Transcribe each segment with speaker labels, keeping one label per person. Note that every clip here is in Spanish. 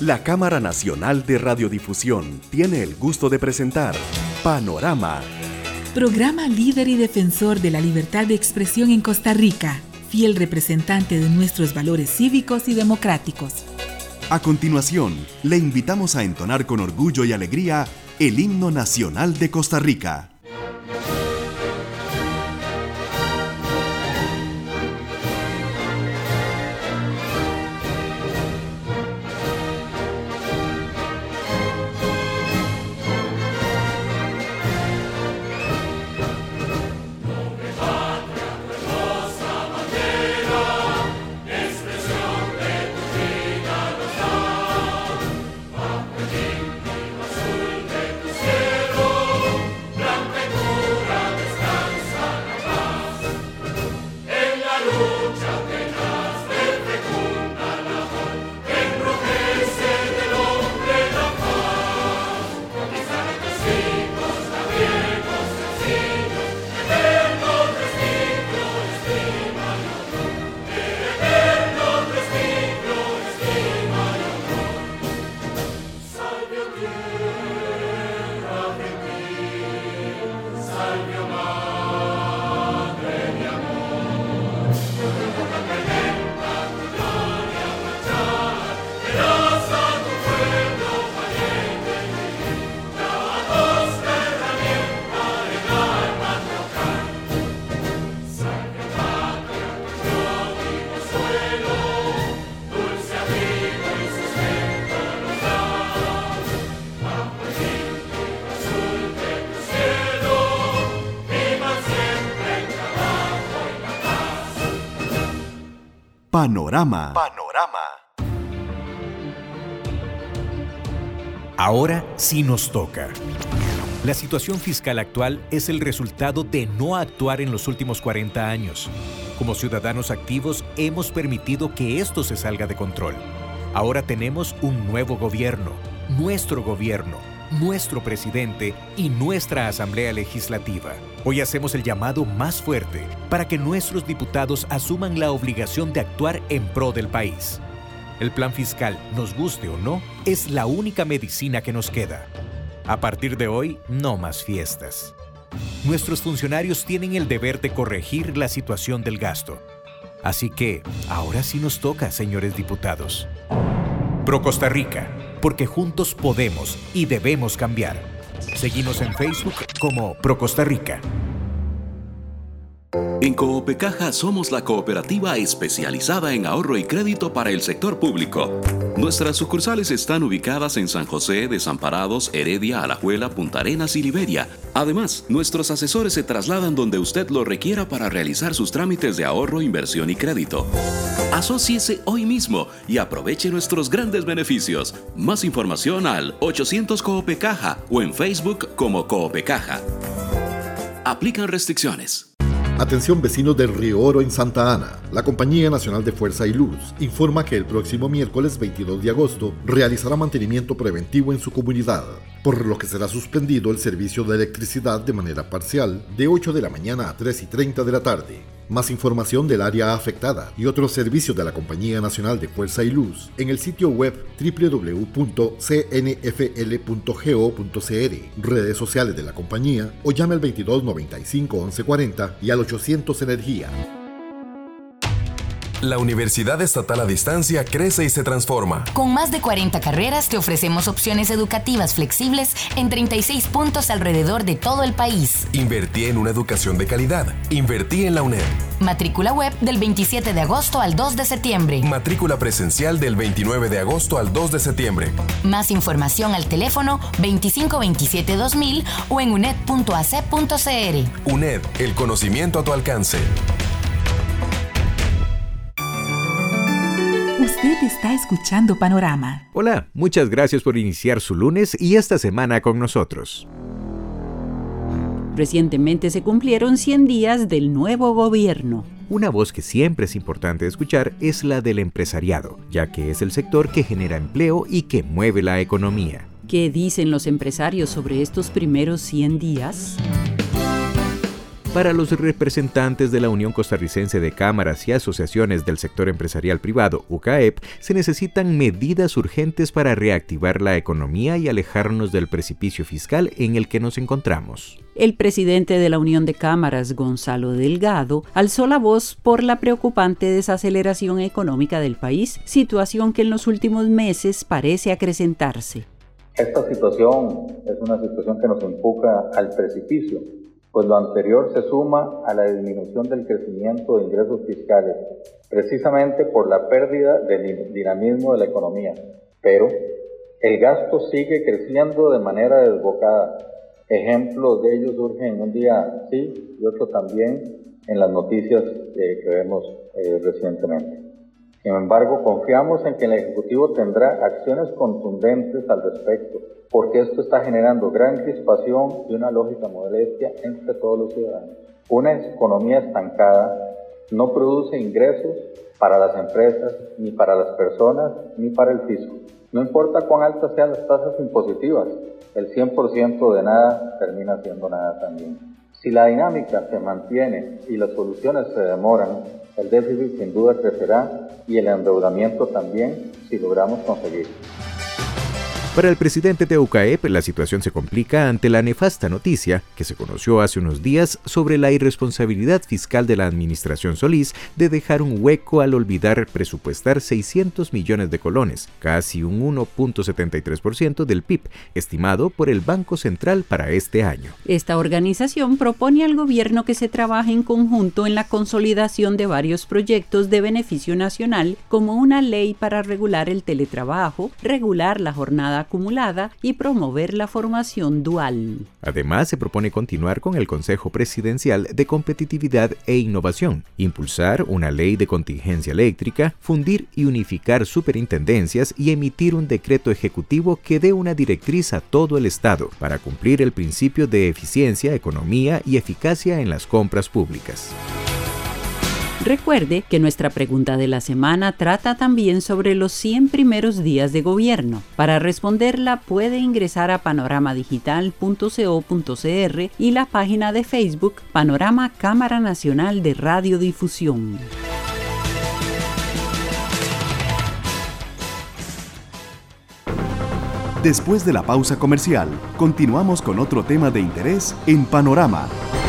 Speaker 1: La Cámara Nacional de Radiodifusión tiene el gusto de presentar Panorama.
Speaker 2: Programa líder y defensor de la libertad de expresión en Costa Rica, fiel representante de nuestros valores cívicos y democráticos.
Speaker 1: A continuación, le invitamos a entonar con orgullo y alegría el himno nacional de Costa Rica. Panorama.
Speaker 3: Ahora sí nos toca. La situación fiscal actual es el resultado de no actuar en los últimos 40 años. Como ciudadanos activos hemos permitido que esto se salga de control. Ahora tenemos un nuevo gobierno, nuestro presidente y nuestra Asamblea Legislativa. Hoy hacemos el llamado más fuerte para que nuestros diputados asuman la obligación de actuar en pro del país. El plan fiscal, nos guste o no, es la única medicina que nos queda. A partir de hoy, no más fiestas. Nuestros funcionarios tienen el deber de corregir la situación del gasto. Así que, ahora sí nos toca, señores diputados. Pro Costa Rica, porque juntos podemos y debemos cambiar. Seguimos en Facebook como Pro Costa Rica.
Speaker 4: En Coopecaja somos la cooperativa especializada en ahorro y crédito para el sector público. Nuestras sucursales están ubicadas en San José, Desamparados, Heredia, Alajuela, Punta Arenas y Liberia. Además, nuestros asesores se trasladan donde usted lo requiera para realizar sus trámites de ahorro, inversión y crédito. Asóciese hoy mismo y aproveche nuestros grandes beneficios. Más información al 800 Coopecaja o en Facebook como Coopecaja. Aplican restricciones.
Speaker 5: Atención vecinos del Río Oro en Santa Ana. La Compañía Nacional de Fuerza y Luz informa que el próximo miércoles 22 de agosto realizará mantenimiento preventivo en su comunidad, por lo que será suspendido el servicio de electricidad de manera parcial de 8 de la mañana a 3:30 de la tarde. Más información del área afectada y otros servicios de la Compañía Nacional de Fuerza y Luz en el sitio web www.cnfl.go.cr, redes sociales de la compañía o llame al 22 95 11 40 y al 800 Energía.
Speaker 6: La Universidad Estatal a Distancia crece y se transforma.
Speaker 7: Con más de 40 carreras te ofrecemos opciones educativas flexibles en 36 puntos alrededor de todo el país.
Speaker 6: Invertí en una educación de calidad. Invertí en la UNED.
Speaker 7: Matrícula web del 27 de agosto al 2 de septiembre.
Speaker 6: Matrícula presencial del 29 de agosto al 2 de septiembre.
Speaker 7: Más información al teléfono 2527-2000 o en uned.ac.cr.
Speaker 6: UNED, el conocimiento a tu alcance.
Speaker 2: Usted está escuchando Panorama.
Speaker 3: Hola, muchas gracias por iniciar su lunes y esta semana con nosotros.
Speaker 8: Recientemente se cumplieron 100 días del nuevo gobierno.
Speaker 3: Una voz que siempre es importante escuchar es la del empresariado, ya que es el sector que genera empleo y que mueve la economía.
Speaker 8: ¿Qué dicen los empresarios sobre estos primeros 100 días?
Speaker 3: Para los representantes de la Unión Costarricense de Cámaras y Asociaciones del Sector Empresarial Privado, UCAEP, se necesitan medidas urgentes para reactivar la economía y alejarnos del precipicio fiscal en el que nos encontramos.
Speaker 8: El presidente de la Unión de Cámaras, Gonzalo Delgado, alzó la voz por la preocupante desaceleración económica del país, situación que en los últimos meses parece acrecentarse.
Speaker 9: Esta situación es una situación que nos empuja al precipicio, pues lo anterior se suma a la disminución del crecimiento de ingresos fiscales, precisamente por la pérdida del dinamismo de la economía. Pero el gasto sigue creciendo de manera desbocada. Ejemplos de ello surgen un día sí y otro también en las noticias que vemos recientemente. Sin embargo, confiamos en que el Ejecutivo tendrá acciones contundentes al respecto, porque esto está generando gran crispación y una lógica molestia entre todos los ciudadanos. Una economía estancada no produce ingresos para las empresas, ni para las personas, ni para el fisco. No importa cuán altas sean las tasas impositivas, el 100% de nada termina siendo nada también. Si la dinámica se mantiene y las soluciones se demoran, el déficit sin duda crecerá y el endeudamiento también, si logramos conseguirlo.
Speaker 3: Para el presidente de UCAEP, la situación se complica ante la nefasta noticia que se conoció hace unos días sobre la irresponsabilidad fiscal de la administración Solís de dejar un hueco al olvidar presupuestar 600 millones de colones, casi un 1.73% del PIB, estimado por el Banco Central para este año.
Speaker 8: Esta organización propone al gobierno que se trabaje en conjunto en la consolidación de varios proyectos de beneficio nacional, como una ley para regular el teletrabajo, regular la jornada acumulada y promover la formación dual.
Speaker 3: Además, se propone continuar con el Consejo Presidencial de Competitividad e Innovación, impulsar una ley de contingencia eléctrica, fundir y unificar superintendencias y emitir un decreto ejecutivo que dé una directriz a todo el Estado para cumplir el principio de eficiencia, economía y eficacia en las compras públicas.
Speaker 8: Recuerde que nuestra pregunta de la semana trata también sobre los 100 primeros días de gobierno. Para responderla puede ingresar a panoramadigital.co.cr y la página de Facebook Panorama Cámara Nacional de Radiodifusión.
Speaker 1: Después de la pausa comercial, continuamos con otro tema de interés en Panorama.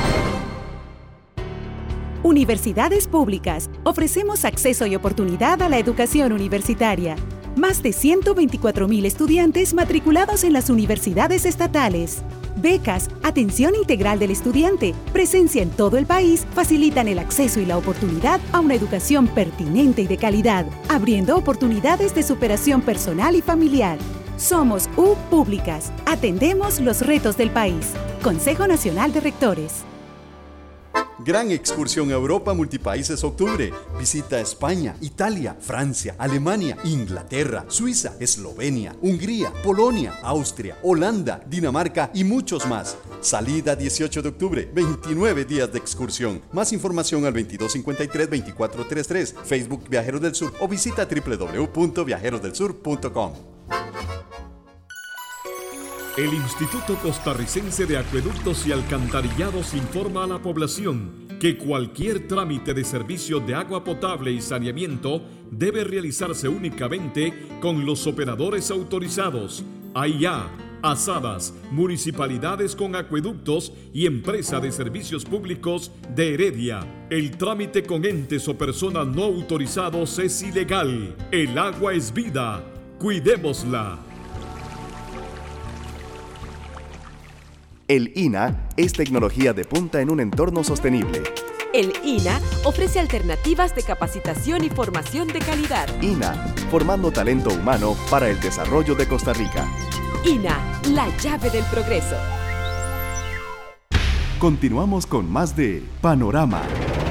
Speaker 10: Universidades Públicas. Ofrecemos acceso y oportunidad a la educación universitaria. Más de 124,000 estudiantes matriculados en las universidades estatales. Becas, atención integral del estudiante, presencia en todo el país facilitan el acceso y la oportunidad a una educación pertinente y de calidad, abriendo oportunidades de superación personal y familiar. Somos U Públicas. Atendemos los retos del país. Consejo Nacional de Rectores.
Speaker 11: Gran excursión a Europa Multipaíses Octubre. Visita España, Italia, Francia, Alemania, Inglaterra, Suiza, Eslovenia, Hungría, Polonia, Austria, Holanda, Dinamarca y muchos más. Salida 18 de octubre, 29 días de excursión. Más información al 2253-2433, Facebook Viajeros del Sur o visita www.viajerosdelsur.com.
Speaker 12: El Instituto Costarricense de Acueductos y Alcantarillados informa a la población que cualquier trámite de servicio de agua potable y saneamiento debe realizarse únicamente con los operadores autorizados, AIA, ASADAS, municipalidades con acueductos y empresa de servicios públicos de Heredia. El trámite con entes o personas no autorizados es ilegal. El agua es vida. Cuidémosla.
Speaker 1: El INA es tecnología de punta en un entorno sostenible.
Speaker 13: El INA ofrece alternativas de capacitación y formación de calidad.
Speaker 1: INA, formando talento humano para el desarrollo de Costa Rica.
Speaker 13: INA, la llave del progreso.
Speaker 1: Continuamos con más de Panorama.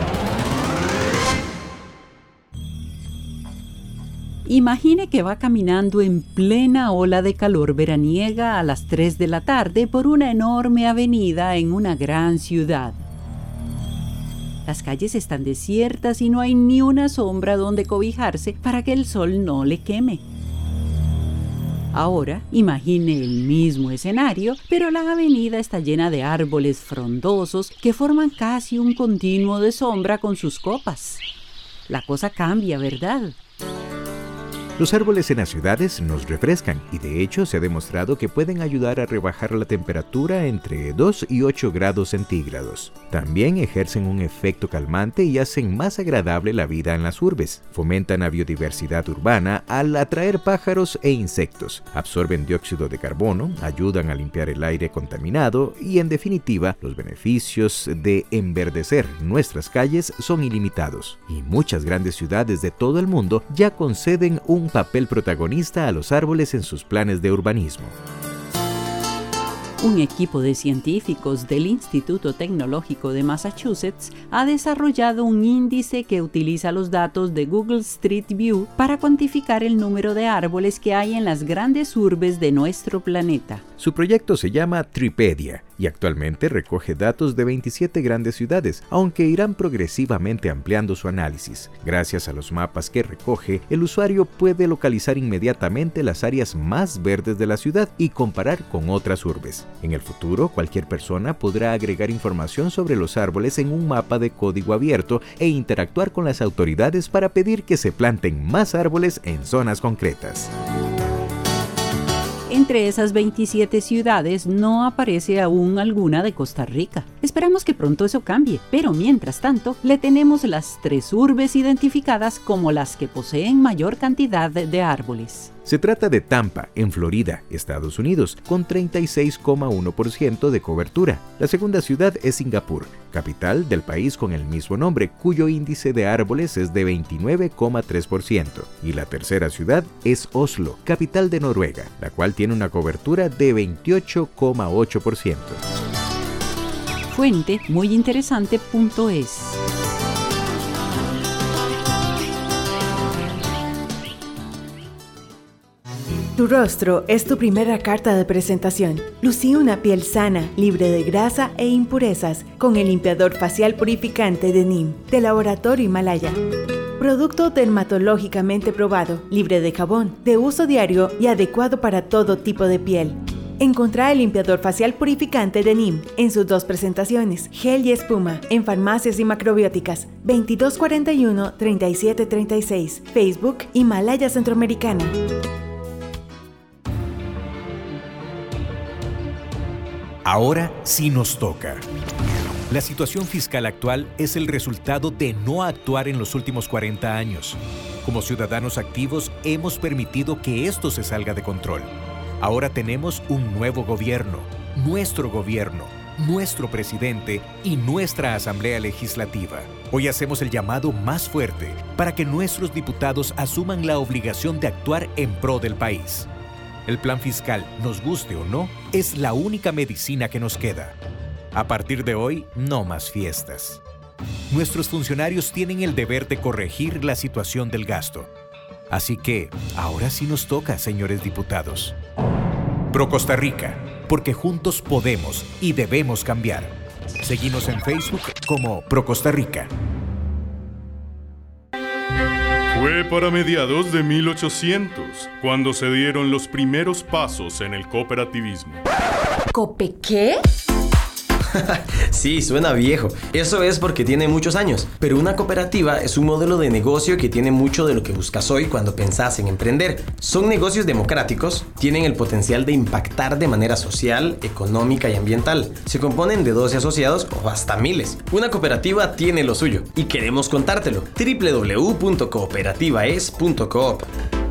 Speaker 8: Imagine que va caminando en plena ola de calor veraniega a las 3 de la tarde por una enorme avenida en una gran ciudad. Las calles están desiertas y no hay ni una sombra donde cobijarse para que el sol no le queme. Ahora, imagine el mismo escenario, pero la avenida está llena de árboles frondosos que forman casi un continuo de sombra con sus copas. La cosa cambia, ¿verdad?
Speaker 3: Los árboles en las ciudades nos refrescan y de hecho se ha demostrado que pueden ayudar a rebajar la temperatura entre 2 y 8 grados centígrados. También ejercen un efecto calmante y hacen más agradable la vida en las urbes. Fomentan la biodiversidad urbana al atraer pájaros e insectos. Absorben dióxido de carbono, ayudan a limpiar el aire contaminado y en definitiva los beneficios de enverdecer nuestras calles son ilimitados. Y muchas grandes ciudades de todo el mundo ya conceden un papel protagonista a los árboles en sus planes de urbanismo.
Speaker 8: Un equipo de científicos del Instituto Tecnológico de Massachusetts ha desarrollado un índice que utiliza los datos de Google Street View para cuantificar el número de árboles que hay en las grandes urbes de nuestro planeta.
Speaker 3: Su proyecto se llama Tripedia y actualmente recoge datos de 27 grandes ciudades, aunque irán progresivamente ampliando su análisis. Gracias a los mapas que recoge, el usuario puede localizar inmediatamente las áreas más verdes de la ciudad y comparar con otras urbes. En el futuro, cualquier persona podrá agregar información sobre los árboles en un mapa de código abierto e interactuar con las autoridades para pedir que se planten más árboles en zonas concretas.
Speaker 8: Entre esas 27 ciudades no aparece aún alguna de Costa Rica. Esperamos que pronto eso cambie, pero mientras tanto le tenemos las 3 urbes identificadas como las que poseen mayor cantidad de árboles.
Speaker 3: Se trata de Tampa, en Florida, Estados Unidos, con 36,1% de cobertura. La segunda ciudad es Singapur, capital del país con el mismo nombre, cuyo índice de árboles es de 29,3%. Y la tercera ciudad es Oslo, capital de Noruega, la cual tiene una cobertura de 28,8%.
Speaker 8: Fuente muyinteresante.es.
Speaker 14: Tu rostro es tu primera carta de presentación. Lucí una piel sana, libre de grasa e impurezas, con el limpiador facial purificante de NIM, de Laboratorio Himalaya. Producto dermatológicamente probado, libre de jabón, de uso diario y adecuado para todo tipo de piel. Encontrá el limpiador facial purificante de NIM en sus 2 presentaciones, gel y espuma, en farmacias y macrobióticas. 2241-3736. Facebook Himalaya Centroamericana.
Speaker 3: Ahora sí nos toca. La situación fiscal actual es el resultado de no actuar en los últimos 40 años. Como ciudadanos activos, hemos permitido que esto se salga de control. Ahora tenemos un nuevo gobierno, nuestro presidente y nuestra Asamblea Legislativa. Hoy hacemos el llamado más fuerte para que nuestros diputados asuman la obligación de actuar en pro del país. El plan fiscal, nos guste o no, es la única medicina que nos queda. A partir de hoy, no más fiestas. Nuestros funcionarios tienen el deber de corregir la situación del gasto. Así que, ahora sí nos toca, señores diputados. Pro Costa Rica, porque juntos podemos y debemos cambiar. Seguimos en Facebook como Pro Costa Rica.
Speaker 15: Fue para mediados de 1800 cuando se dieron los primeros pasos en el cooperativismo.
Speaker 16: ¿Cope qué?
Speaker 17: Sí, suena viejo. Eso es porque tiene muchos años. Pero una cooperativa es un modelo de negocio que tiene mucho de lo que buscas hoy cuando pensás en emprender. Son negocios democráticos, tienen el potencial de impactar de manera social, económica y ambiental. Se componen de 12 asociados o hasta miles. Una cooperativa tiene lo suyo y queremos contártelo. www.cooperativaes.coop.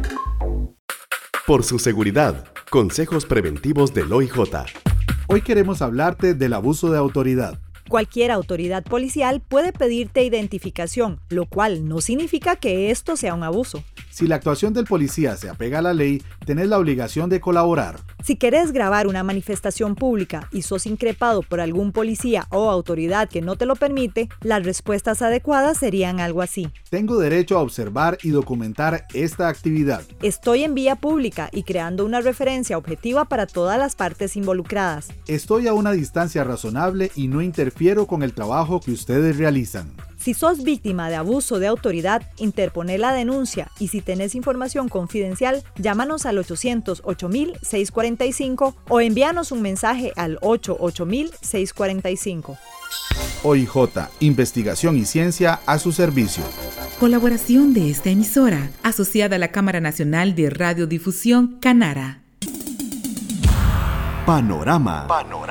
Speaker 1: Por su seguridad, consejos preventivos del OIJ.
Speaker 18: Hoy queremos hablarte del abuso de autoridad.
Speaker 19: Cualquier autoridad policial puede pedirte identificación, lo cual no significa que esto sea un abuso.
Speaker 18: Si la actuación del policía se apega a la ley, tenés la obligación de colaborar.
Speaker 19: Si querés grabar una manifestación pública y sos increpado por algún policía o autoridad que no te lo permite, las respuestas adecuadas serían algo así.
Speaker 18: Tengo derecho a observar y documentar esta actividad.
Speaker 19: Estoy en vía pública y creando una referencia objetiva para todas las partes involucradas.
Speaker 18: Estoy a una distancia razonable y no interfiero con el trabajo que ustedes realizan.
Speaker 19: Si sos víctima de abuso de autoridad, interponé la denuncia y si tenés información confidencial, llámanos al 800-8000-645 o envíanos un mensaje al 88000-645.
Speaker 18: OIJ, investigación y ciencia a su servicio.
Speaker 2: Colaboración de esta emisora, asociada a la Cámara Nacional de Radiodifusión, Canara.
Speaker 1: Panorama.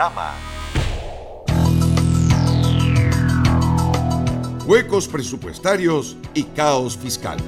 Speaker 20: Huecos presupuestarios y caos fiscal.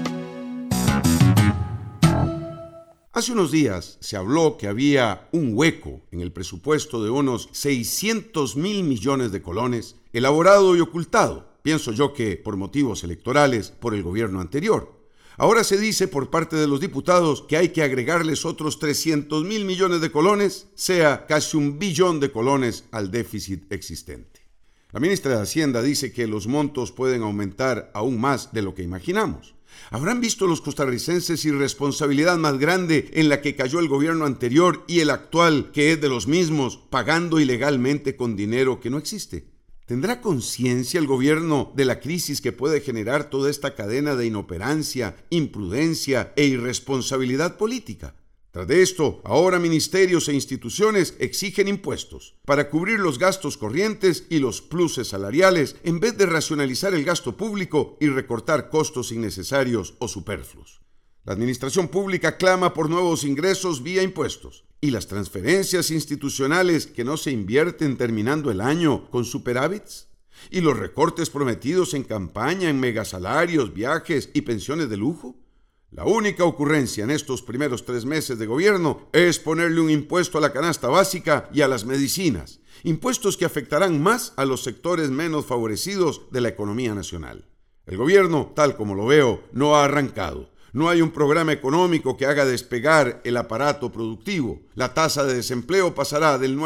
Speaker 20: Hace unos días se habló que había un hueco en el presupuesto de unos 600.000 millones de colones, elaborado y ocultado, pienso yo que por motivos electorales, por el gobierno anterior. Ahora se dice por parte de los diputados que hay que agregarles otros 300.000 millones de colones, sea casi 1 billón de colones al déficit existente. La ministra de Hacienda dice que los montos pueden aumentar aún más de lo que imaginamos. ¿Habrán visto los costarricenses irresponsabilidad más grande en la que cayó el gobierno anterior y el actual, que es de los mismos, pagando ilegalmente con dinero que no existe? ¿Tendrá conciencia el gobierno de la crisis que puede generar toda esta cadena de inoperancia, imprudencia e irresponsabilidad política? Tras de esto, ahora ministerios e instituciones exigen impuestos para cubrir los gastos corrientes y los pluses salariales en vez de racionalizar el gasto público y recortar costos innecesarios o superfluos. La administración pública clama por nuevos ingresos vía impuestos y las transferencias institucionales que no se invierten terminando el año con superávits y los recortes prometidos en campaña en megasalarios, viajes y pensiones de lujo. La única ocurrencia en estos primeros 3 meses de gobierno es ponerle un impuesto a la canasta básica y a las medicinas, impuestos que afectarán más a los sectores menos favorecidos de la economía nacional. El gobierno, tal como lo veo, no ha arrancado. No hay un programa económico que haga despegar el aparato productivo. La tasa de desempleo pasará del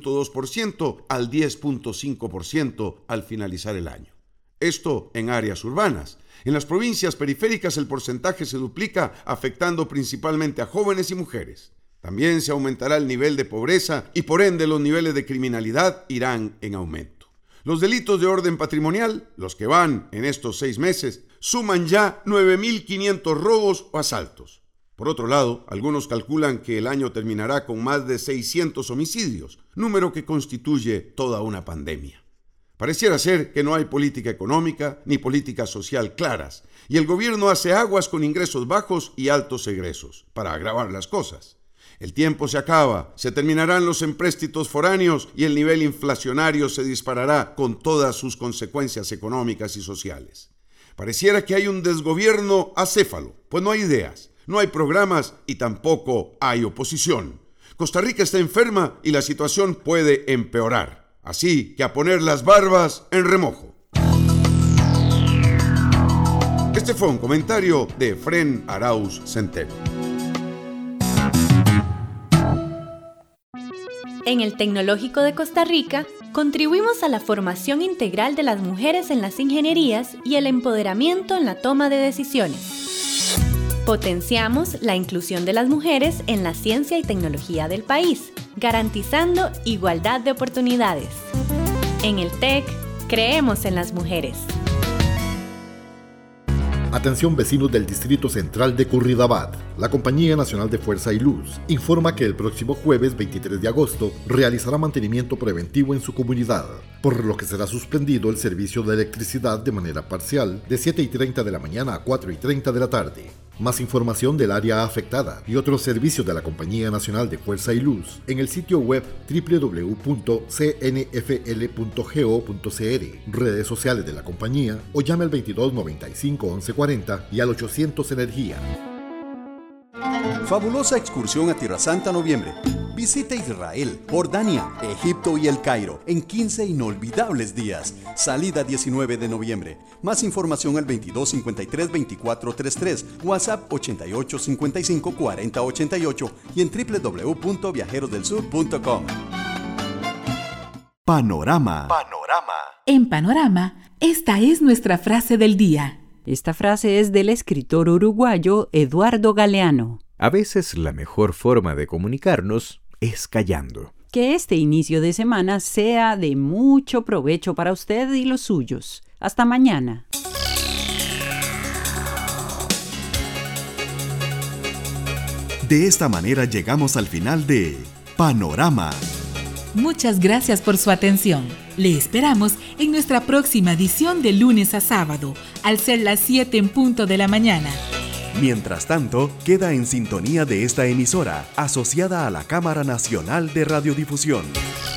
Speaker 20: 9.2% al 10.5% al finalizar el año. Esto en áreas urbanas. En las provincias periféricas el porcentaje se duplica, afectando principalmente a jóvenes y mujeres. También se aumentará el nivel de pobreza y por ende los niveles de criminalidad irán en aumento. Los delitos de orden patrimonial, los que van en estos 6 meses, suman ya 9.500 robos o asaltos. Por otro lado, algunos calculan que el año terminará con más de 600 homicidios, número que constituye toda una pandemia. Pareciera ser que no hay política económica ni política social claras, y el gobierno hace aguas con ingresos bajos y altos egresos, para agravar las cosas. El tiempo se acaba, se terminarán los empréstitos foráneos y el nivel inflacionario se disparará con todas sus consecuencias económicas y sociales. Pareciera que hay un desgobierno acéfalo, pues no hay ideas, no hay programas y tampoco hay oposición. Costa Rica está enferma y la situación puede empeorar. Así que a poner las barbas en remojo. Este fue un comentario de Efrén Arauz Centeno.
Speaker 21: En el Tecnológico de Costa Rica, contribuimos a la formación integral de las mujeres en las ingenierías y el empoderamiento en la toma de decisiones. Potenciamos la inclusión de las mujeres en la ciencia y tecnología del país, garantizando igualdad de oportunidades. En el TEC, creemos en las mujeres.
Speaker 5: Atención vecinos del Distrito Central de Curridabat. La Compañía Nacional de Fuerza y Luz informa que el próximo jueves 23 de agosto realizará mantenimiento preventivo en su comunidad, por lo que será suspendido el servicio de electricidad de manera parcial de 7:30 de la mañana a 4:30 de la tarde. Más información del área afectada y otros servicios de la Compañía Nacional de Fuerza y Luz en el sitio web www.cnfl.go.cr, redes sociales de la compañía o llame al 22 95 11 40 y al 800 Energía.
Speaker 11: Fabulosa excursión a Tierra Santa noviembre. Visita Israel, Jordania, Egipto y El Cairo en 15 inolvidables días. Salida 19 de noviembre. Más información al 22 53 24 33, WhatsApp 88 55 40 88 y en www.viajerosdelsur.com.
Speaker 1: Panorama.
Speaker 2: En Panorama, esta es nuestra frase del día.
Speaker 8: Esta frase es del escritor uruguayo Eduardo Galeano.
Speaker 3: A veces la mejor forma de comunicarnos es callando.
Speaker 8: Que este inicio de semana sea de mucho provecho para usted y los suyos. Hasta mañana.
Speaker 1: De esta manera llegamos al final de Panorama.
Speaker 2: Muchas gracias por su atención. Le esperamos en nuestra próxima edición de lunes a sábado, al ser las 7 en punto de la mañana.
Speaker 1: Mientras tanto, queda en sintonía de esta emisora, asociada a la Cámara Nacional de Radiodifusión.